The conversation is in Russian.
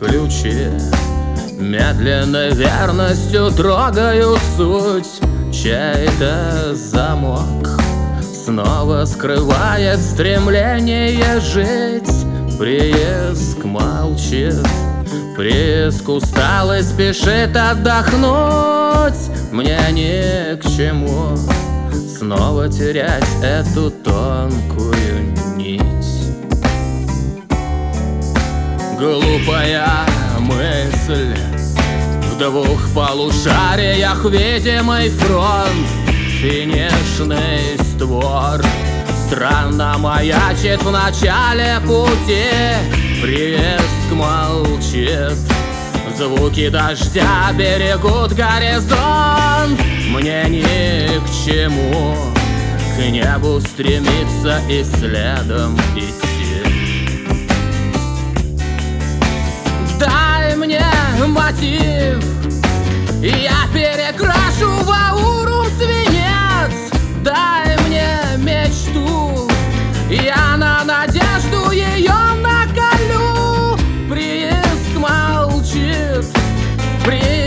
ключи медленной верностью трогают суть. Чей-то замок снова скрывает стремление жить. Прииск молчит, прииск устал и спешит отдохнуть. Мне ни к чему снова терять эту тонкую нить. Глупая мысль, в двух полушариях видимый фронт, финишный створ странно маячит в начале пути. Прииск молчит, звуки дождя берегут горизонт. Мне ни к чему к небу стремиться и следом идти. Дай мне мотив, я перекрашу в аурум свинец. Дай мне мечту, я на надежду ее наколю. Прииск молчит, прииск